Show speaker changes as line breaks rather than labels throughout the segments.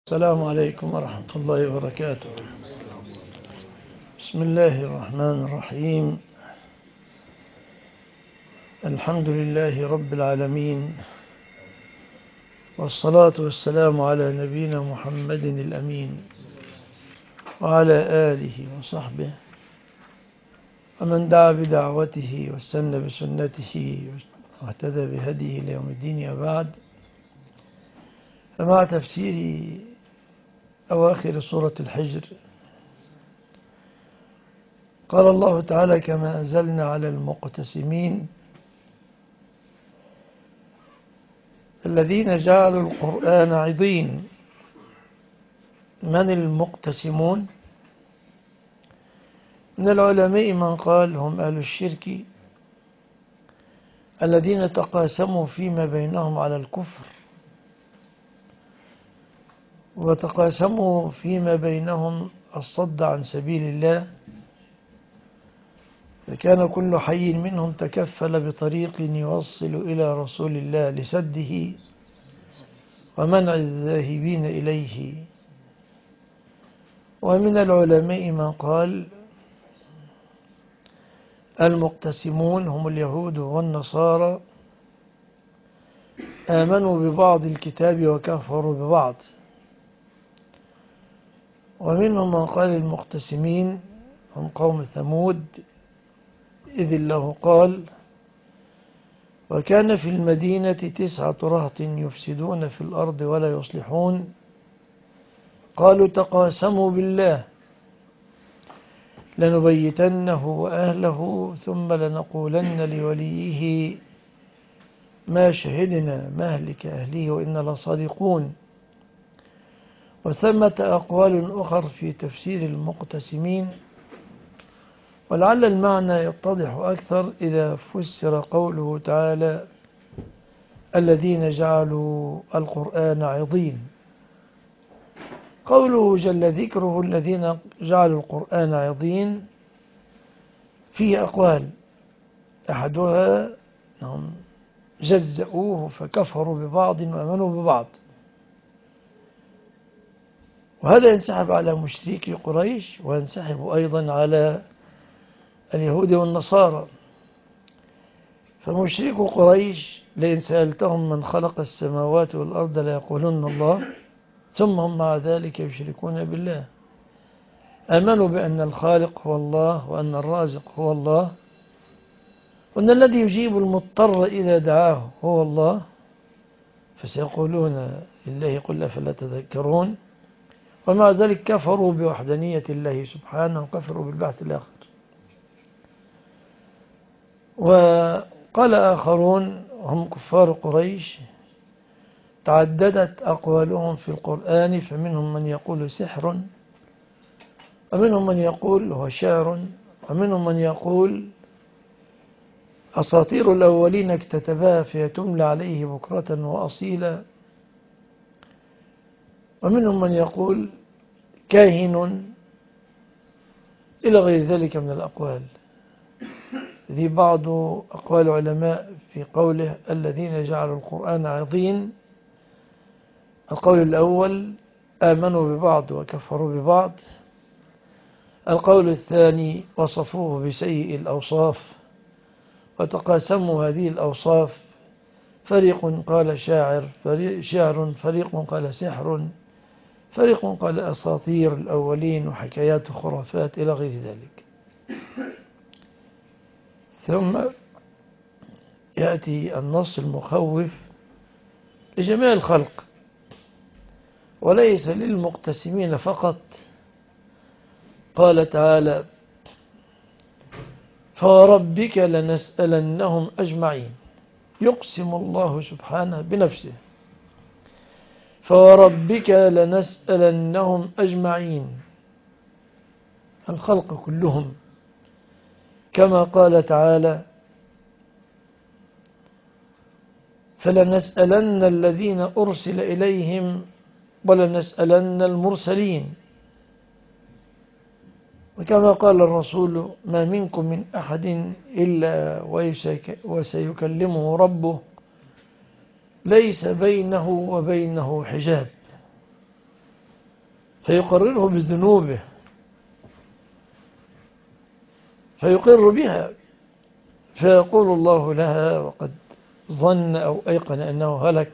السلام عليكم ورحمة الله وبركاته. بسم الله الرحمن الرحيم. الحمد لله رب العالمين، والصلاة والسلام على نبينا محمد الأمين وعلى آله وصحبه ومن دعا بدعوته واستنى بسنته واهتدى بهديه ليوم الدين. وبعد، فمع تفسير أواخر سورة الحجر قال الله تعالى: كما أنزلنا على المقتسمين الذين جعلوا القرآن عضين. من المقتسمون؟ من العلماء من قال هم أهل الشرك الذين تقاسموا فيما بينهم على الكفر، وتقاسموا فيما بينهم الصد عن سبيل الله، فكان كل حي منهم تكفل بطريق يوصل إلى رسول الله لسده ومنع الذاهبين إليه. ومن العلماء من قال المقتسمون هم اليهود والنصارى، آمنوا ببعض الكتاب وكفروا ببعض. ومنهم من قال المقتسمين هم قوم ثمود، إذ الله قال: وكان في المدينة 9 رهط يفسدون في الأرض ولا يصلحون، قالوا تقاسموا بالله لنبيتنه وأهله ثم لنقولن لوليه ما شهدنا مهلك أهله وإنا لصادقون. وثمة أقوال أخر في تفسير المقتسمين، ولعل المعنى يتضح أكثر إذا فسر قوله تعالى: الذين جعلوا القرآن عضين. قوله جل ذكره الذين جعلوا القرآن عضين فيه أقوال، أحدها أنهم جزأوه فكفروا ببعض وأمنوا ببعض، وهذا ينسحب على مشركي قريش وينسحب أيضا على اليهود والنصارى. فمشركو قريش لئن سألتهم من خلق السماوات والأرض ليقولن الله، ثم هم مع ذلك يشركون بالله. آمنوا بأن الخالق هو الله وأن الرازق هو الله وأن الذي يجيب المضطر إذا دعاه هو الله، فسيقولون لله قل أفلا تذكرون. ومع ذلك كفروا بوحدانية الله سبحانه وكفروا بالبعث الآخر. وقال آخرون هم كفار قريش تعددت أقوالهم في القرآن، فمنهم من يقول سحر، ومنهم من يقول هو شعر، ومنهم من يقول أساطير الأولين اكتتبها فيتملى عليه بكرة وأصيلا، ومنهم من يقول كاهن، إلى غير ذلك من الأقوال. ذي بعض أقوال العلماء في قوله الذين جعلوا القرآن عضين: القول الأول آمنوا ببعض وكفروا ببعض. القول الثاني وصفوه بسيء الأوصاف وتقاسموا هذه الأوصاف، فريق قال شاعر، فريق قال سحر، فريق قال أساطير الأولين وحكايات خرافات إلى غير ذلك. ثم يأتي النص المخوف لجميع الخلق وليس للمقتسمين فقط. قال تعالى: فوربك لنسألنهم أجمعين. يقسم الله سبحانه بنفسه: فوربك لنسألنهم أجمعين، الخلق كلهم، كما قال تعالى: فلنسألن الذين أرسل إليهم ولنسألن المرسلين. وكما قال الرسول: ما منكم من أحد إلا وسيكلمه ربه ليس بينه وبينه حجاب. فيقرره بذنوبه فيقر بها، فيقول الله لها وقد ظن أو أيقن أنه هلك: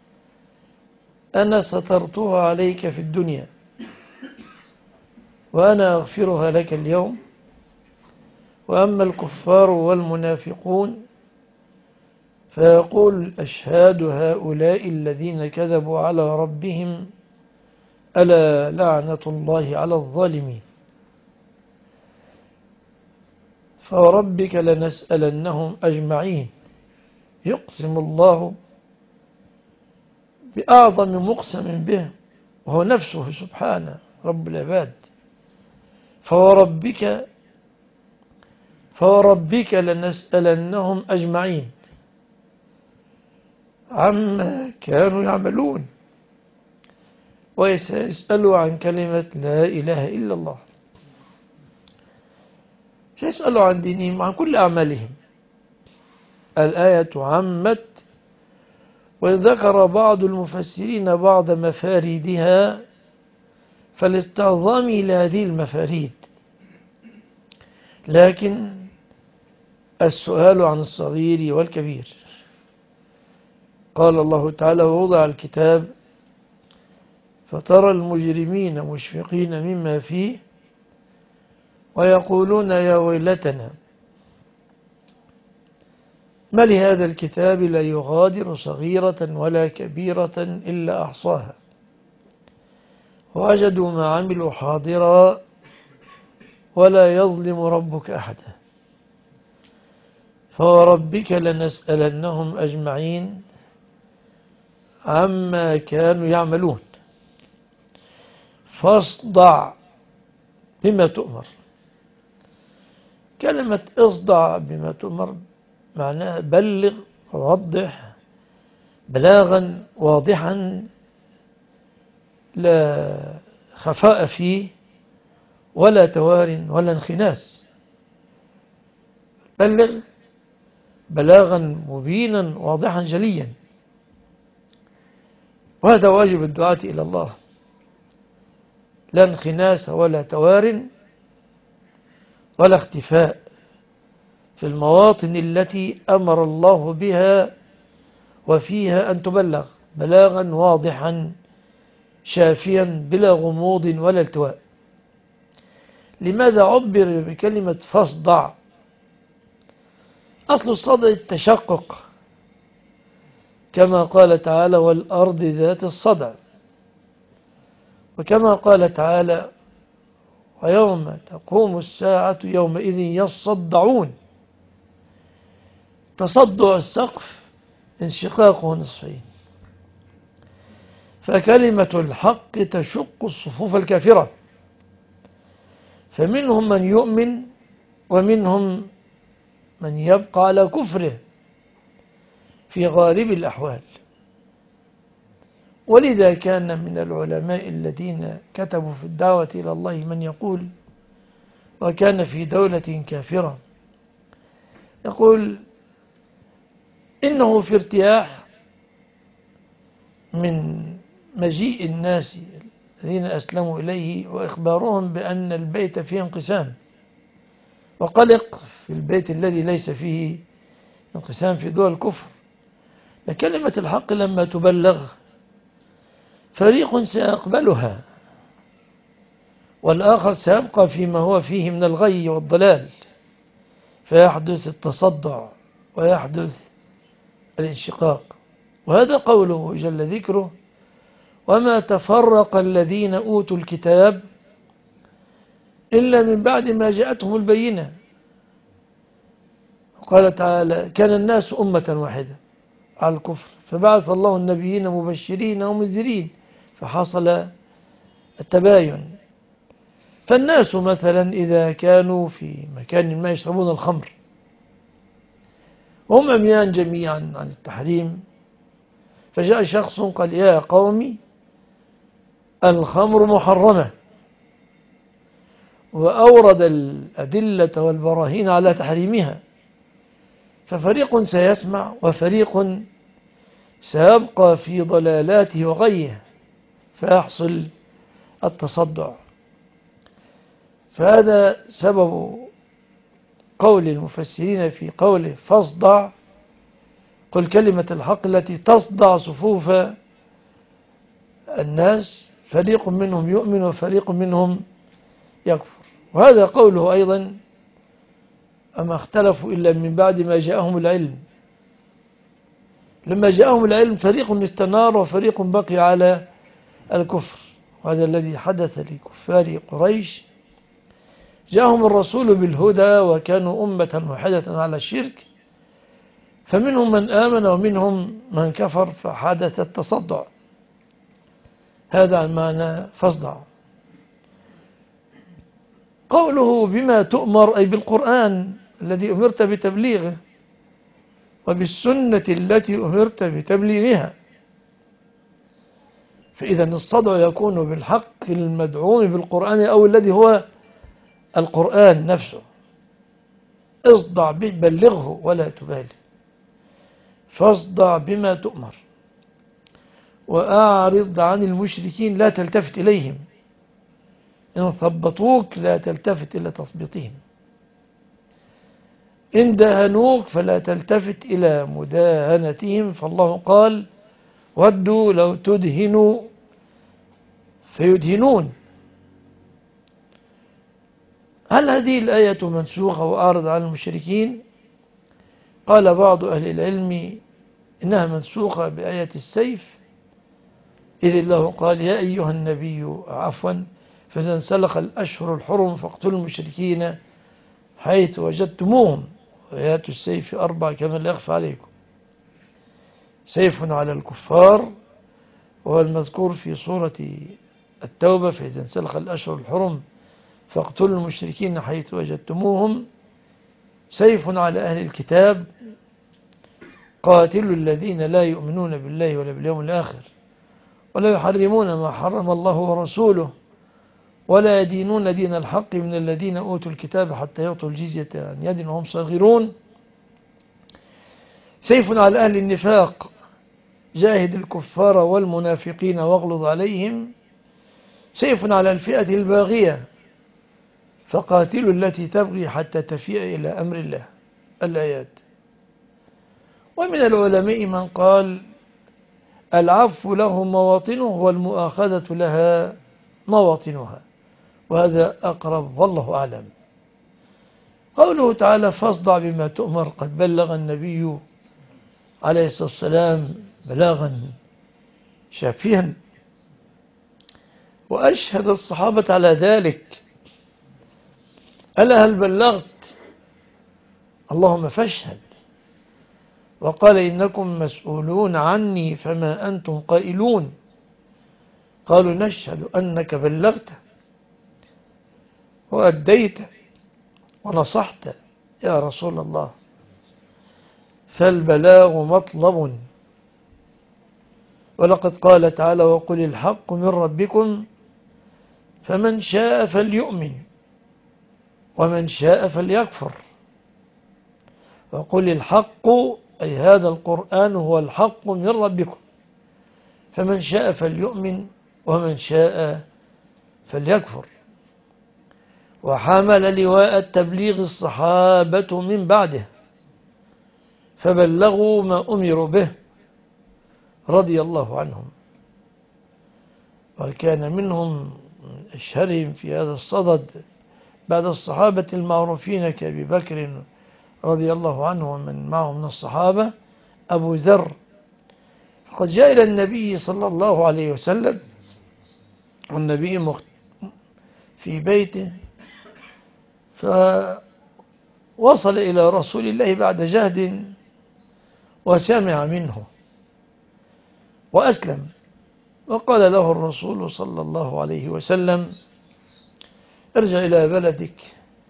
أنا سترتها عليك في الدنيا وأنا أغفرها لك اليوم، وأما الكفار والمنافقون فيقول: أشهاد هؤلاء الذين كذبوا على ربهم ألا لعنة الله على الظالمين. فوربك لنسألنهم أجمعين. يقسم الله بأعظم مقسم به وهو نفسه سبحانه رب العباد. فوربك لنسألنهم أجمعين عما كانوا يعملون، وسيسألوا عن كلمة لا إله إلا الله. سيسألوا عن دينهم وعن كل أعمالهم. الآية عمت، وذكر بعض المفسرين بعض مفاردها فالاستعظام لهذه المفاريد، لكن السؤال عن الصغير والكبير. قال الله تعالى: ووضع الكتاب فترى المجرمين مشفقين مما فيه ويقولون يا ويلتنا ما لهذا الكتاب لا يغادر صغيرة ولا كبيرة إلا أحصاها ووجدوا ما عملوا حاضرا ولا يظلم ربك أحدا. فوربك لنسألنهم أجمعين عما كانوا يعملون فاصدع بما تؤمر. كلمة اصدع بما تؤمر معناها بلغ ووضح بلاغا واضحا لا خفاء فيه ولا توار ولا انخناس. بلغ بلاغا مبينا واضحا جليا، وهذا واجب الدعاة إلى الله. لا انخناس ولا توار ولا اختفاء في المواطن التي أمر الله بها وفيها أن تبلغ بلاغا واضحا شافيا بلا غموض ولا التواء. لماذا عبر بكلمة فاصدع؟ أصل الصدع التشقق، كما قال تعالى: والأرض ذات الصدع، وكما قال تعالى: ويوم تقوم الساعة يومئذ يصدعون. تصدع السقف انشقاقه نصفين. فكلمة الحق تشق الصفوف الكافرة، فمنهم من يؤمن ومنهم من يبقى على كفره في غالب الأحوال. ولذا كان من العلماء الذين كتبوا في الدعوة إلى الله من يقول، وكان في دولة كافرة، يقول: إنه في ارتياح من مجيء الناس الذين أسلموا إليه وإخبارهم بأن البيت فيه انقسام، وقلق في البيت الذي ليس فيه انقسام في دول الكفر. لكلمة الحق لما تبلغ فريق سيقبلها والآخر سيبقى فيما هو فيه من الغي والضلال، فيحدث التصدع ويحدث الانشقاق. وهذا قوله جل ذكره: وما تفرق الذين أوتوا الكتاب إلا من بعد ما جاءتهم البينة. قال تعالى: كان الناس أمة واحدة على الكفر فبعث الله النبيين مبشرين ومنذرين فحصل التباين. فالناس مثلا إذا كانوا في مكان ما يشربون الخمر وهم عميان جميعا عن التحريم، فجاء شخص قال: يا قومي الخمر محرمة، وأورد الأدلة والبراهين على تحريمها، ففريق سيسمع وفريق سيبقى في ضلالاته وغيه، فيحصل التصدع. فهذا سبب قول المفسرين في قوله فاصدع، قل كلمة الحق التي تصدع صفوف الناس، فريق منهم يؤمن وفريق منهم يكفر. وهذا قوله أيضا أما اختلفوا إلا من بعد ما جاءهم العلم. لما جاءهم العلم فريق استنار وفريق بقي على الكفر، وهذا الذي حدث لكفار قريش. جاءهم الرسول بالهدى وكانوا أمة واحدة على الشرك، فمنهم من آمن ومنهم من كفر، فحدث التصدع. هذا المعنى فاصدع. قوله بما تؤمر أي بالقرآن الذي أمرت بتبليغه وبالسنة التي أمرت بتبليغها. فإذا الصدع يكون بالحق المدعوم بالقرآن أو الذي هو القرآن نفسه. اصدع به، بلغه ولا تبالي. فاصدع بما تؤمر وأعرض عن المشركين، لا تلتفت إليهم. إن ثبطوك لا تلتفت إلى تثبيطهم، إن دهنوك فلا تلتفت إلى مداهنتهم. فالله قال ودوا لو تدهنوا فيدهنون. هل هذه الآية منسوخة وأعرض عن المشركين؟ قال بعض أهل العلم إنها منسوخة بآية السيف، إذ الله قال يا أيها النبي فإذا انسلخ الأشهر الحرم فاقتلوا المشركين حيث وجدتموهم. آيات السيف 4 كما لا يخفى عليكم. سيف على الكفار وهو المذكور في سورة التوبة فإذا انسلخ الأشهر الحرم فاقتلوا المشركين حيث وجدتموهم. سيف على أهل الكتاب قاتلوا الذين لا يؤمنون بالله ولا باليوم الآخر ولا يحرمون ما حرم الله ورسوله ولا يدينون دين الحق من الذين أوتوا الكتاب حتى يعطوا الجزية عن يد وهم صاغرون. سيف على أهل النفاق جاهد الكفار والمنافقين واغلظ عليهم. سيف على الفئة الباغية فقاتلوا التي تبغي حتى تفيء إلى أمر الله. الآيات. ومن العلماء من قال العفو له مواطنه والمؤاخذة لها مواطنها، وهذا أقرب والله أعلم. قوله تعالى فاصدع بما تؤمر، قد بلغ النبي عليه الصلاة والسلام بلاغا شافيا، وأشهد الصحابة على ذلك. ألا هل بلغت؟ اللهم فاشهد. وقال إنكم مسؤولون عني فما أنتم قائلون. قالوا نشهد أنك بلغت وأديت ونصحت يا رسول الله. فالبلاغ مطلب. ولقد قال تعالى وقل الحق من ربكم فمن شاء فليؤمن ومن شاء فليكفر. وقل الحق أي هذا القرآن هو الحق من ربكم فمن شاء فليؤمن ومن شاء فليكفر. وحمل لواء التبليغ الصحابة من بعده فبلغوا ما أمروا به رضي الله عنهم. وكان منهم أشهرهم في هذا الصدد بعد الصحابة المعروفين كأبي بكر رضي الله عنه ومن معه من الصحابة أبو ذر. فقد جاء إلى النبي صلى الله عليه وسلم والنبي في بيته، فوصل إلى رسول الله بعد جهد وسمع منه وأسلم. وقال له الرسول صلى الله عليه وسلم ارجع إلى بلدك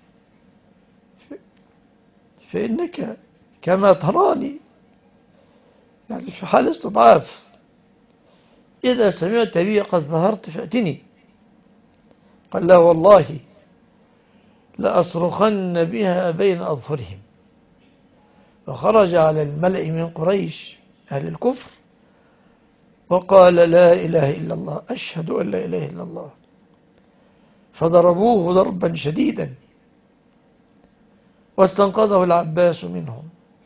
فإنك كما تراني، يعني في حال استضعاف، إذا سمعت بي قد ظهرت فأتني. قال لا والله لأصرخن بها بين أظهرهم. فخرج على الملأ من قريش أهل الكفر وقال لا إله إلا الله، أشهد أن لا إله إلا الله فضربوه ضربا شديدا واستنقذه العباس منهم،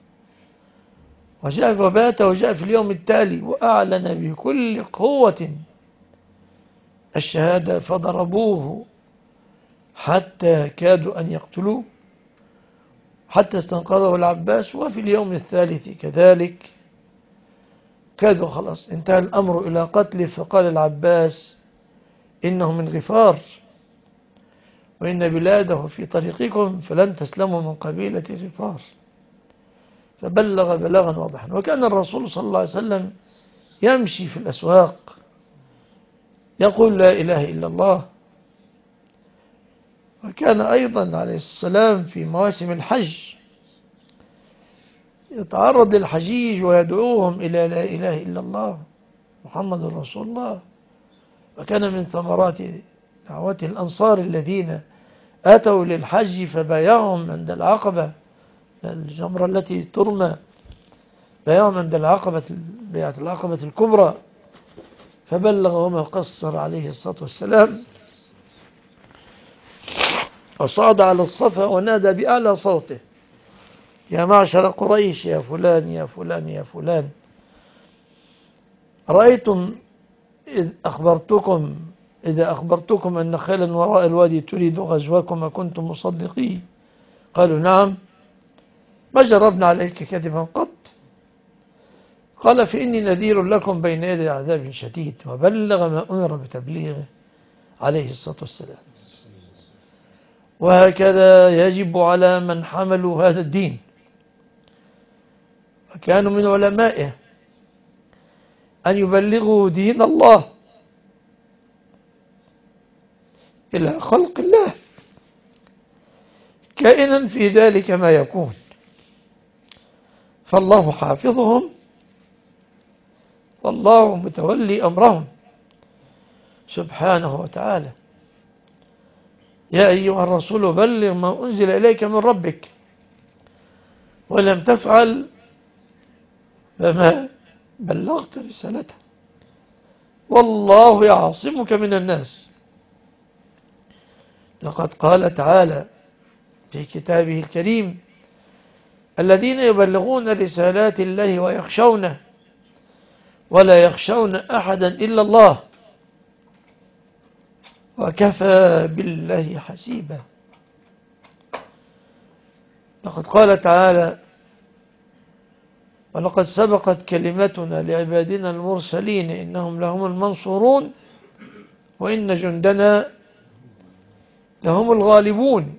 وجاء وبات وجاء في اليوم التالي وأعلن بكل قوة الشهادة، فضربوه حتى كادوا أن يقتلوه حتى استنقذه العباس. وفي اليوم الثالث كذلك كادوا خلاص انتهى الأمر إلى قتله، فقال العباس إنه من غفار وإن بلاده في طريقكم فلن تسلموا من قبيلة غفار، فبلغ بلاغا واضحا. وكان الرسول صلى الله عليه وسلم يمشي في الأسواق يقول لا إله إلا الله. وكان أيضا عليه السلام في مواسم الحج يتعرض للحجيج ويدعوهم إلى لا إله إلا الله محمد رسول الله. وكان من ثمرات دعوته الأنصار الذين أتوا للحج فبايعهم عند العقبة، الجمرة التي ترمى، بايعهم عند بيعة العقبة الكبرى، فبلغ وما قصر عليه الصلاة والسلام، وصعد على الصفا ونادى بأعلى صوته يا معشر قريش يا فلان يا فلان يا فلان، رأيتم إذا أخبرتكم أن خيلا وراء الوادي تريد غزوكم كنتم مصدقين؟ قالوا نعم، ما جربنا عليك كذبا قط. قال فإني نذير لكم بين يدي عذاب شديد، وبلغ ما أمر بتبليغه عليه الصلاة والسلام. وهكذا يجب على من حملوا هذا الدين وكانوا من علمائه أن يبلغوا دين الله إلى خلق الله كائنا في ذلك ما يكون، فالله حافظهم والله متولي أمرهم سبحانه وتعالى. يا أيها الرسول بلغ ما أنزل إليك من ربك ولم تفعل فما بلغت رسالته والله يعصمك من الناس. لقد قال تعالى في كتابه الكريم الذين يبلغون رسالات الله ويخشونه ولا يخشون أحدا إلا الله وكفى بالله حسيبا. لقد قال تعالى ولقد سبقت كلمتنا لعبادنا المرسلين إنهم لهم المنصورون وإن جندنا لهم الغالبون.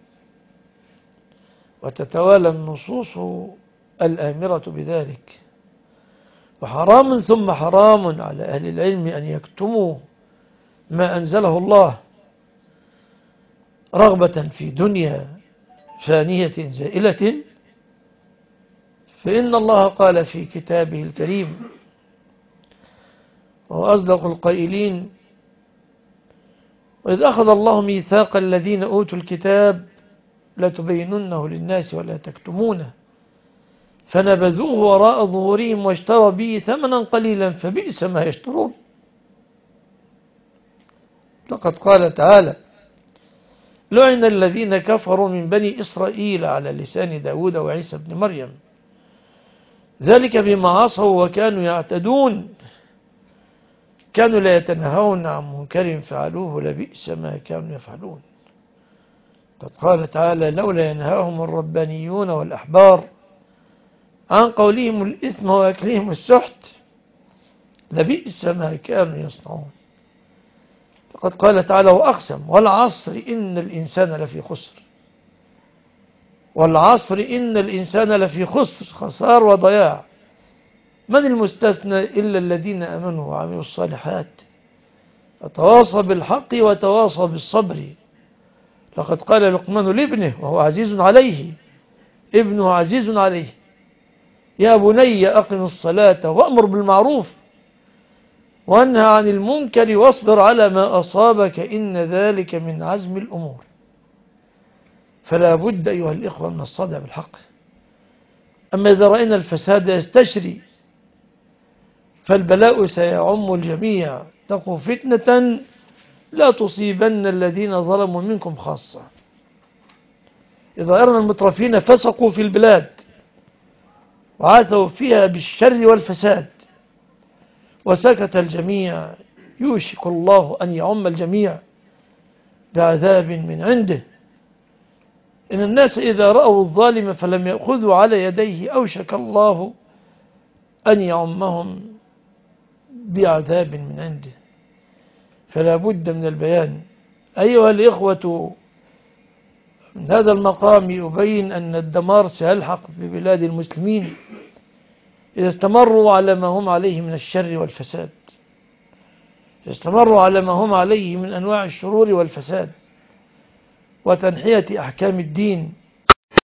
وتتوالى النصوص الآمرة بذلك. وحرام ثم حرام على أهل العلم أن يكتموا ما أنزله الله رغبة في دنيا فانية زائلة، فإن الله قال في كتابه الكريم وهو أصدق القائلين وإذ أخذ الله ميثاق الذين أوتوا الكتاب لتبيننه للناس ولا تكتمونه فنبذوه وراء ظهورهم واشتروا به ثمنا قليلا فبئس ما يشترون. لقد قال تعالى لعن الذين كفروا من بني إسرائيل على لسان داود وعيسى بن مريم ذلك بما عصوا وكانوا يعتدون كانوا لا يتنهون عن منكر فعلوه لبئس ما كانوا يفعلون. قد قال تعالى لولا ينهاهم الربانيون والأحبار عن قولهم الإثم وأكلهم السحت لبئس ما كانوا يصنعون. لقد قال تعالى وأقسم والعصر إن الإنسان لفي خسر، والعصر إن الإنسان لفي خسر خسار وضياع. من المستثنى إلا الذين آمنوا وعملوا الصالحات وتواصوا بالحق وتواصوا بالصبر. لقد قال لقمان لابنه وهو عزيز عليه ابنه عزيز عليه يا بني أقم الصلاة وأمر بالمعروف وانهى عن المنكر واصبر على ما أصابك إن ذلك من عزم الأمور. فلا بد أيها الإخوة من الصدع بالحق. أما إذا رأينا الفساد يستشري فالبلاء سيعم الجميع. تقو فتنة لا تصيبن الذين ظلموا منكم خاصة. إذا أرنا المترفين فسقوا في البلاد وعاثوا فيها بالشر والفساد وسكت الجميع، يوشك الله أن يعم الجميع بعذاب من عنده. إن الناس إذا رأوا الظالم فلم يأخذوا على يديه أوشك الله أن يعمهم بعذاب من عنده. فلا بد من البيان. أيها الإخوة، من هذا المقام يبين أن الدمار سيلحق ببلاد المسلمين إذا استمروا على ما هم عليه من الشر والفساد، إذا استمروا على ما هم عليه من أنواع الشرور والفساد وتنحية أحكام الدين